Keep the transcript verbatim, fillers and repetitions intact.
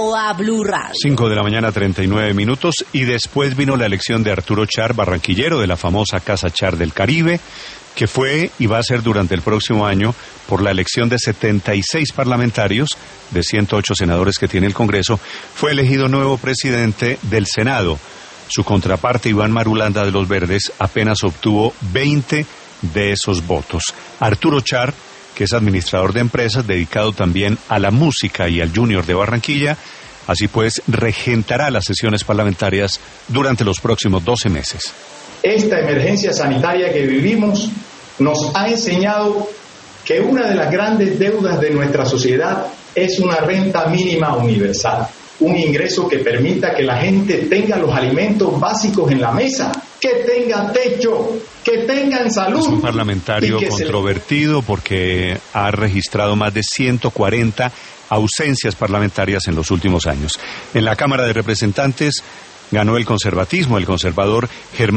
A Blue Radio. cinco de la mañana, treinta y nueve minutos, y después vino la elección de Arturo Char, barranquillero de la famosa Casa Char del Caribe, que fue y va a ser durante el próximo año por la elección de setenta y seis parlamentarios de ciento ocho senadores que tiene el Congreso, fue elegido nuevo presidente del Senado. Su contraparte, Iván Marulanda de los Verdes, apenas obtuvo veinte de esos votos. Arturo Char, que es administrador de empresas, dedicado también a la música y al Junior de Barranquilla, así pues regentará las sesiones parlamentarias durante los próximos doce meses. Esta emergencia sanitaria que vivimos nos ha enseñado que una de las grandes deudas de nuestra sociedad es una renta mínima universal, un ingreso que permita que la gente tenga los alimentos básicos en la mesa, que tenga techo, que tengan salud. Es un parlamentario controvertido porque ha registrado más de ciento cuarenta ausencias parlamentarias en los últimos años. En la Cámara de Representantes ganó el conservatismo, el conservador Germán